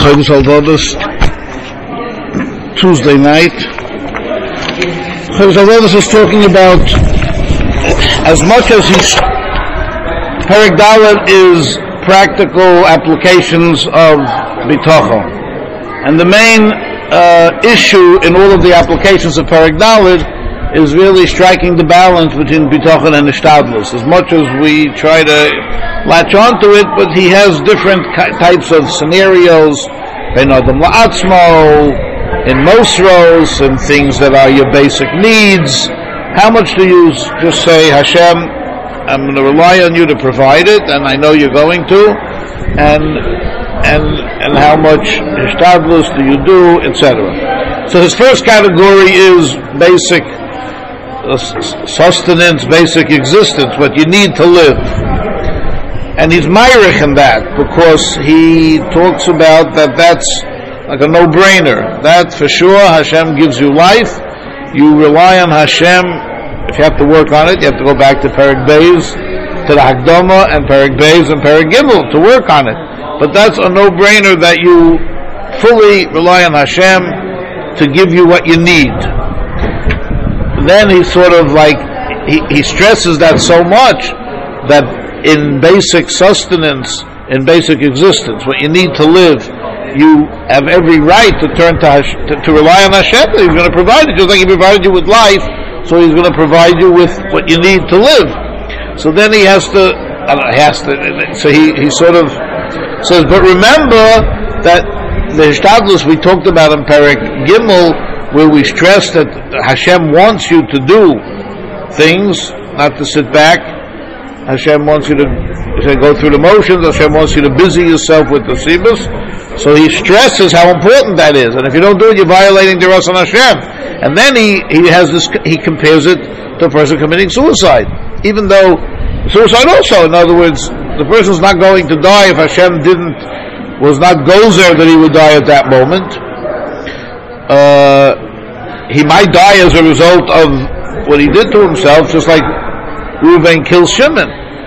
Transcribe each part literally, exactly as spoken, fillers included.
Chavis Alvodas, Tuesday night. Chavis Alvodas is talking about, as much as he's, Perek Dalet is practical applications of Bitochon. And the main uh, issue in all of the applications of Perek Dalet is really striking the balance between Bitochon and Ishtadlus. As much as we try to latch onto it, but he has different types of scenarios, Ben Adam La'atzmo, in Mosros, and things that are your basic needs. How much do you just say, Hashem, I'm going to rely on you to provide it, and I know you're going to, and and and how much Ishtadlus do you do, et cetera. So his first category is basic uh, sustenance, basic existence, what you need to live. And he's myrich in that, because he talks about that that's like a no-brainer. That for sure, Hashem gives you life. You rely on Hashem. If you have to work on it, you have to go back to Perek Beis, to the Hakdama, and Perek Beis, and Perek Gimel to work on it. But that's a no-brainer that you fully rely on Hashem to give you what you need. Then he sort of like, he, he stresses that so much that in basic sustenance, in basic existence, what you need to live, you have every right to turn to Hash, to, to rely on Hashem. He's going to provide it, just like He provided you with life, so He's going to provide you with what you need to live. So then he has to, I don't know, he has to, so he, he sort of says, but remember that the Hishtadlus we talked about in Perek Gimel, where we stress that Hashem wants you to do things, not to sit back. Hashem wants you to, to go through the motions. Hashem wants you to busy yourself with the sibus. So he stresses how important that is. And if you don't do it, you're violating the Ratzon Hashem. And then he, he has this, he compares it to a person committing suicide. Even though, suicide also, in other words, the person's not going to die if Hashem didn't, was not gozer that he would die at that moment. Uh, he might die as a result of what he did to himself, just like Reuven kills Shimon.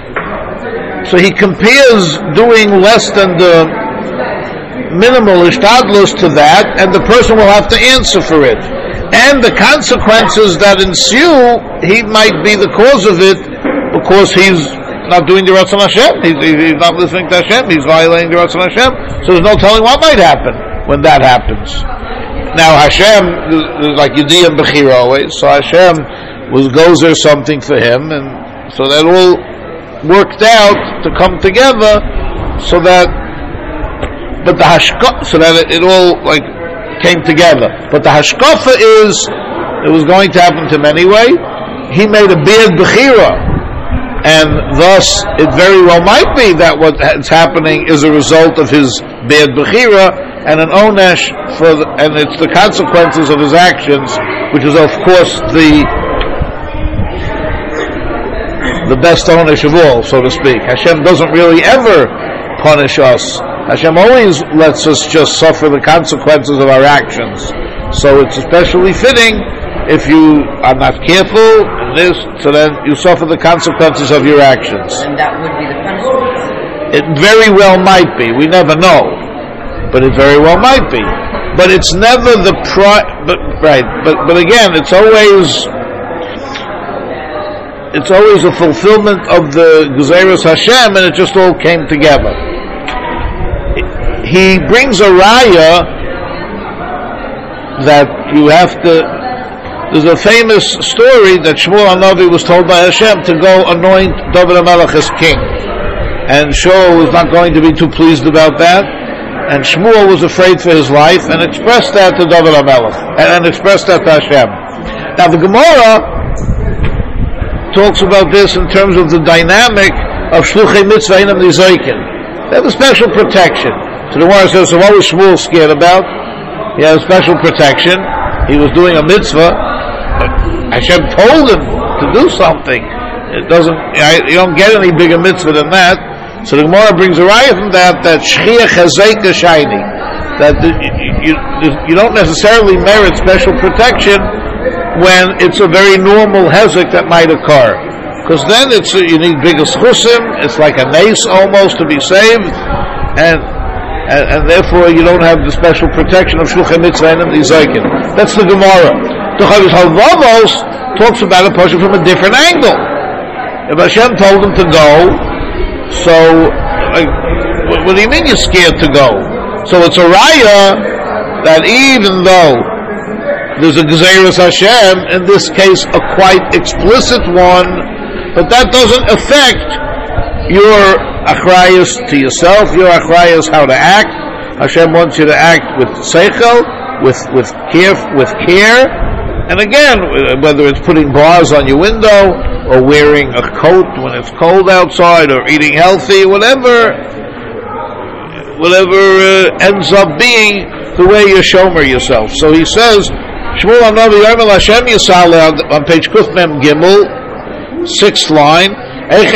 So he compares doing less than the minimal ishtadlus to that, and the person will have to answer for it. And the consequences that ensue, he might be the cause of it, because he's not doing the Ratzon Hashem. He's, he's not listening to Hashem. He's violating the Ratzon Hashem. So there's no telling what might happen when that happens. Now Hashem, there's like Yediyah Bechira always, so Hashem was gozer something for him, and so that all worked out to come together, so that, but the hashka, so that it, it all like came together. But the hashkafa is, it was going to happen to him anyway. He made a bad bechira, and thus it very well might be that what is happening is a result of his bad bechira, and an onesh for, the, and it's the consequences of his actions, which is of course the the best onesh of all, so to speak. Hashem doesn't really ever punish us. Hashem always lets us just suffer the consequences of our actions. So it's especially fitting if you are not careful in this, so then you suffer the consequences of your actions. And that would be the punishment. It very well might be. We never know. But it very well might be. But it's never the pri- but right, but but again, it's always it's always a fulfillment of the Gezeirus Hashem, and it just all came together. He brings a raya that you have to, there's a famous story that Shmuel HaNavi was told by Hashem to go anoint David HaMelech as king. And Shaul was not going to be too pleased about that. And Shmuel was afraid for his life and expressed that to David HaMelech, and, and expressed that to Hashem. Now the Gemara talks about this in terms of the dynamic of Shluchei Mitzvah Einam Nizoikin. They have a special protection. So the Gemara says, so what was Shmuel scared about? He had a special protection. He was doing a mitzvah. Hashem told him to do something. It doesn't, you don't get any bigger mitzvah than that. So the Gemara brings a raya from that, that Shchia Chazeka Shaini, that the, you, you, you don't necessarily merit special protection when it's a very normal hezek that might occur. Because then it's, you need bigger schusim, it's like a nace almost to be saved, and and, and therefore you don't have the special protection of Shluchei Mitzvah and the Zoikin. That's the Gemara. The Chavis Halvavos talks about a person from a different angle. If Hashem told him to go, so like, what, what do you mean you're scared to go? So it's a raya that even though there's a Gezeirus Hashem, in this case a quite explicit one, but that doesn't affect your achrayus to yourself, your achrayus how to act. Hashem wants you to act with seichel, with with care, with care. And again, whether it's putting bars on your window, or wearing a coat when it's cold outside, or eating healthy, whatever, whatever uh, ends up being the way you shomer yourself. So he says, Shmuel Hanavi Yomel Hashem Yisale on page Kuf Mem Gimel, sixth line. This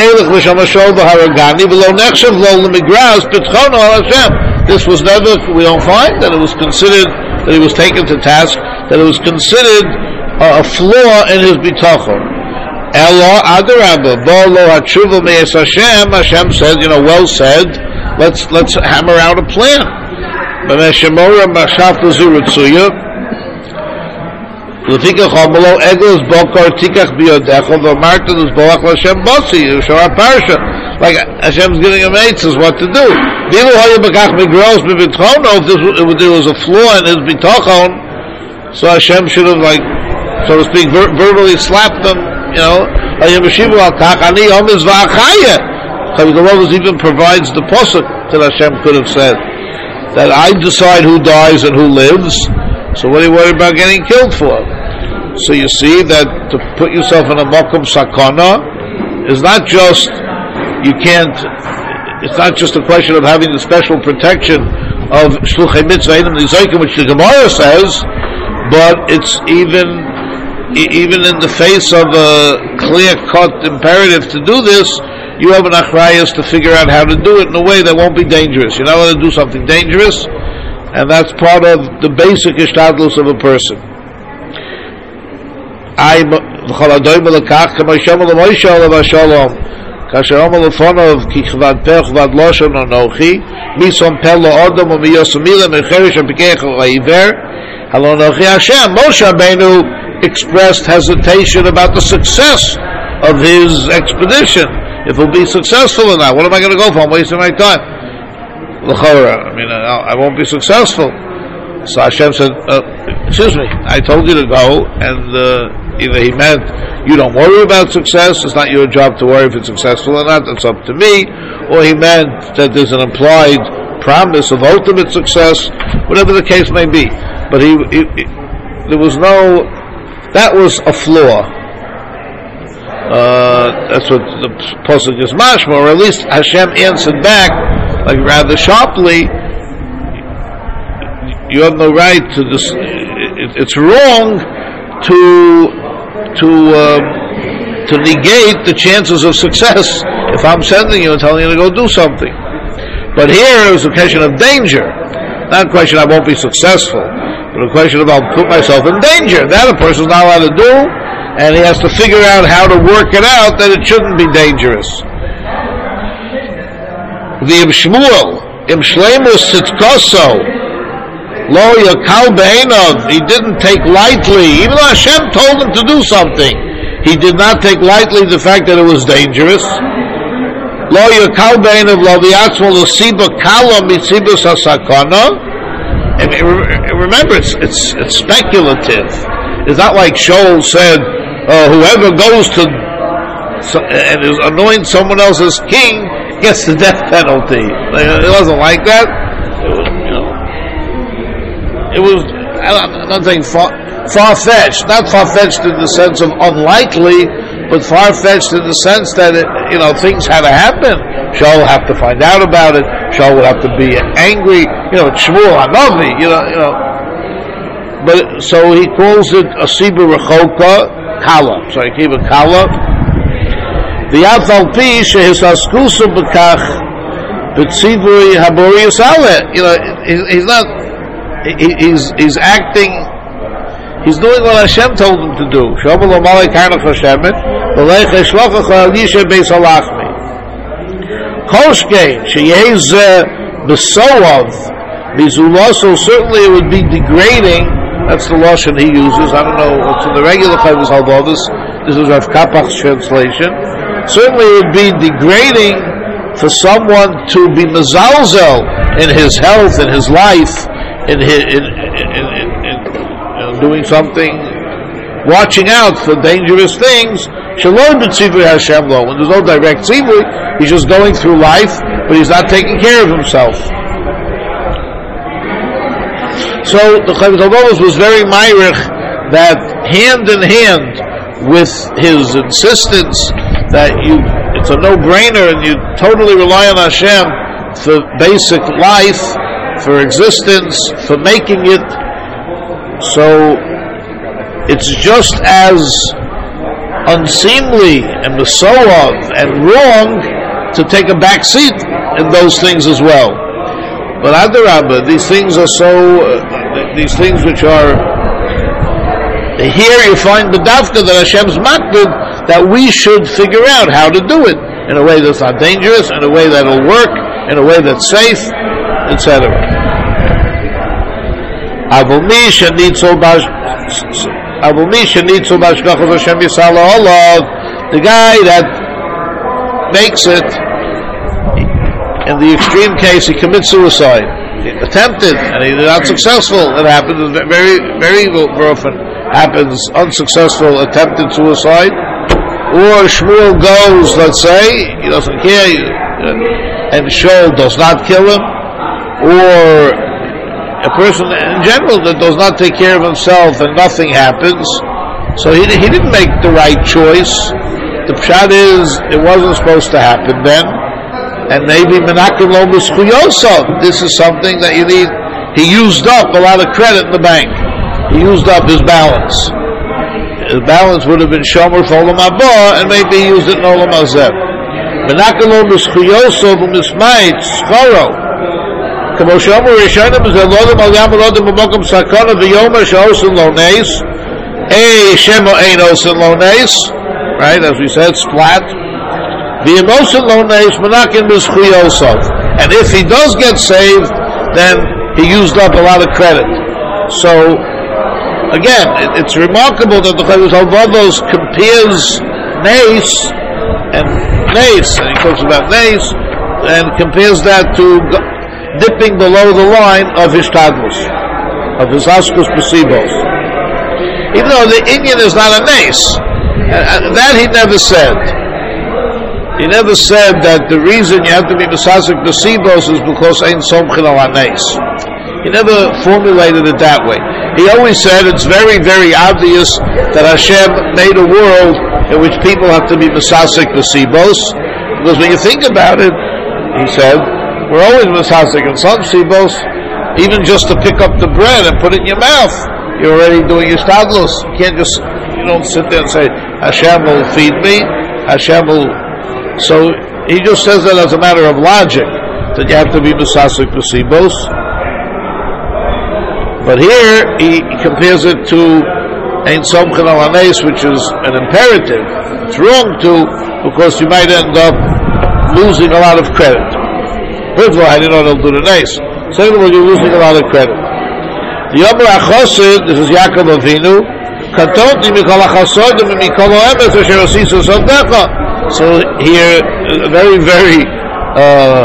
was never, we don't find that it was considered, that he was taken to task, that it was considered uh, a flaw in his bitachon. Elo adarabba, bo lo hatshuva me'es Hashem, Hashem said, you know, well said, let's, let's hammer out a plan. B'meshemora mashafta zuritsuya, L'fikach hamalo egos bokar tikach biyodecha v'amarta l'zboach l'Hashem basi, Shara Parsha. Like Hashem's giving him answers what to do. Dilu hayu b'kach migros b'bitchono, if there was a flaw in his bitachon, so Hashem should have, like, so to speak, ver- verbally slapped them, you know. Hayim b'shivu al kach ani omiz v'achaya. The Lord even provides the posuk that Hashem could have said, that I decide who dies and who lives, so what are you worried about getting killed for? So you see that to put yourself in a makom sakana is not just, you can't, it's not just a question of having the special protection of Shluchei Mitzvah and the Zoikim, which the Gemara says, but it's even, even in the face of a clear-cut imperative to do this, you have an achrayus to figure out how to do it in a way that won't be dangerous. You're not going to do something dangerous, and that's part of the basic ishtadlus of a person. I v'chaladoy melekach k'maysham l'moisha l'vashalom kasher omer lefonov ki chvad peh chvad loshon anochi misom peh lo'odom u'miyosumila mecherish apikech l'aiver halon anochi Hashem. Moshe Rabbeinu expressed hesitation about the success of his expedition, if it will be successful or not. What am I going to go for? I'm wasting my time. L'chora, I mean, I, I won't be successful. So Hashem said, uh, excuse me, I told you to go, and uh, either he meant, you don't worry about success, it's not your job to worry if it's successful or not, it's up to me, or he meant that there's an implied promise of ultimate success, whatever the case may be. But he, he, he there was no, that was a flaw. Uh, that's what the pasuk is mashma, or at least Hashem answered back, like rather sharply, you have no right to this. It, it's wrong to to um, to negate the chances of success if I'm sending you and telling you to go do something. But here it was a question of danger, not a question I won't be successful, but a question of I'll put myself in danger. That a person's not allowed to do, and he has to figure out how to work it out that it shouldn't be dangerous. The Im Shmuel, Im Shleimus Tzitkoso, Lo Yakal Be'enov, he didn't take lightly, even though Hashem told him to do something, he did not take lightly the fact that it was dangerous. Lo Yakal Be'enov, Lo V'yatzmo L'siba Kala Mitziba Sasakana. And remember, it's, it's, it's speculative. It's not like Shaul said, uh, whoever goes to so, and is anoints someone else as king gets the death penalty. It wasn't like that. It was, you know, it was, I'm not saying far, far-fetched, not far-fetched in the sense of unlikely, but far-fetched in the sense that it, you know, things had to happen. Shaul would have to find out about it. Shaul would have to be angry. You know, it's Shmuel Hanavi, you know, you know. But, so he calls it a Siba Rechoka Kala. So he keep it Kala. The Atzal Pi Shehisaskusa B'kach B'tzivui Habori Yisale. You know, he's not, he, he's, he's acting, he's doing what Hashem told him to do. Shomel Omalei Karnach Hashemet, V'lech Eshlochach Al Yishe Beis Halachmi. Koshkein, Sheyez B'soav, Mizulaso, certainly it would be degrading. That's the lashon he uses. I don't know what's in the regular Chovos Halvados. This is Rav Kapach's translation. Certainly it would be degrading for someone to be mezalzel in his health, in his life, in his, in, in, in, in, in doing something, watching out for dangerous things. Shalom b'tzivui Hashem lo. When there's no direct tzivui, he's just going through life, but he's not taking care of himself. So the Chovos Halvados was very ma'irich that hand in hand with his insistence that you, it's a no-brainer and you totally rely on Hashem for basic life, for existence, for making it. So it's just as unseemly and mesoav and wrong to take a back seat in those things as well. But Adarabba, these things are so, uh, these things which are, here you find the dafka that Hashem's makbid, that we should figure out how to do it in a way that's not dangerous, in a way that'll work, in a way that's safe, et cetera. Avumi shenitzo bash, avumi shenitzo bashgachos Hashem yisala olav, the guy that makes it, in the extreme case, he commits suicide. He attempted, and he's not successful. It happens very, very often. Happens unsuccessful attempted suicide. Or Shmuel goes, let's say, he doesn't care, and Shaul does not kill him. Or a person in general that does not take care of himself and nothing happens. So he, he didn't make the right choice. The pshat is, it wasn't supposed to happen then. And maybe menakim lo b'zchuyosov. This is something that you need. He used up a lot of credit in the bank. He used up his balance. His balance would have been shomer for olam haba, and maybe he used it in olam hazeh. Menakim lo b'zchuyosov u'mismayit schoro. Kamo shomer rishonim b'zelodem al yam elodem b'mokom sakana v'yomer she'osin lo neis. Ei shemo ein osin lo neis. Right, as we said, splat. And if he does get saved, then he used up a lot of credit. So, again, it, it's remarkable that the Chovos Halvados compares Nes and Nes, and he talks about Nes, and compares that to dipping below the line of Hishtadlus, of his Askus Pesibos. Even though the Inyan is not a Nes, and that he never said. He never said that the reason you have to be Mesasik Besibos is because Ein Somchin al Hanes. He never formulated it that way. He always said it's very, very obvious that Hashem made a world in which people have to be Mesasik Besibos, because when you think about it, he said, we're always Mesasik in some Besibos, even just to pick up the bread and put it in your mouth, you're already doing your stadlus. You can't just, you don't sit there and say, Hashem will feed me, Hashem will. So he just says that as a matter of logic, that you have to be Mesasik Besibos. But here he compares it to Ein Somchin al Hanes, which is an imperative. It's wrong to, because you might end up losing a lot of credit. First of all, how do you know they'll do the Nes? Second of all, you're losing a lot of credit. The Yomer HaChosid, this is Yaakov Avinu, Katotni mikol hachasodim mikol ha'emes asher osisa sodecha. So here, very, very, uh,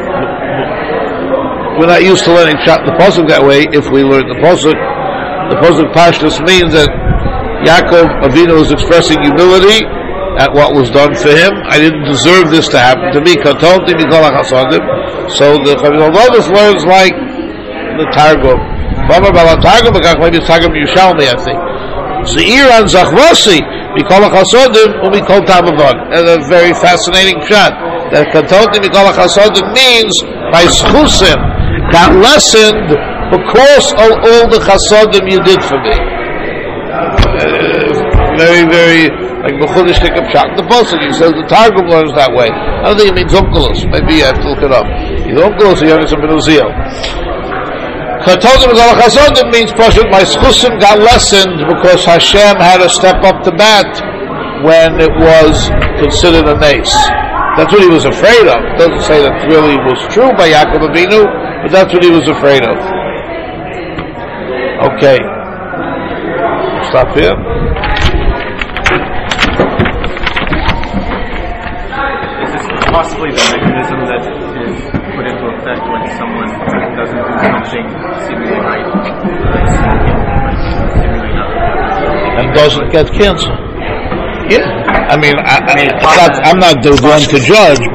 we're not used to learning the Pasuk that way. If we learn the Pasuk, the Pasuk Pashtus means that Yaakov Avinu is expressing humility at what was done for him. I didn't deserve this to happen to me. Katonti mikol hachasodim. So the Chovos Halvados learns like the Targum. Baba Bala Targum, maybe it's Targum Yerushalmi, I think. Zeir an Zachvasi, Mikol HaChasodim, Umikol Tamavon. And a very fascinating shot. That Katonti Mikol HaChasodim means, by Schusim, got lessened because of all the Chasodim you did for me. Uh, very, very, like Mechudish Tikam Shot. The Pasuk, he says the Targum learns that way. I don't think it means Onkelos. Maybe I have to look it up. Either Onkelos or Yonis and Benuziel. Katodim Mikol HaChasodim means Pashut, my Schusim got lessened because Hashem had to step up the bat when it was considered a Nes. That's what he was afraid of. It doesn't say that really was true by Yaakov Avinu, but that's what he was afraid of. Okay. Stop here. Is this possibly the mechanism that is put into effect when someone doesn't do something seemingly right, like smoking, but seemingly not right, And doesn't get cancer. Yeah. I mean, I, I, I mean, it's not, I'm not the one to judge,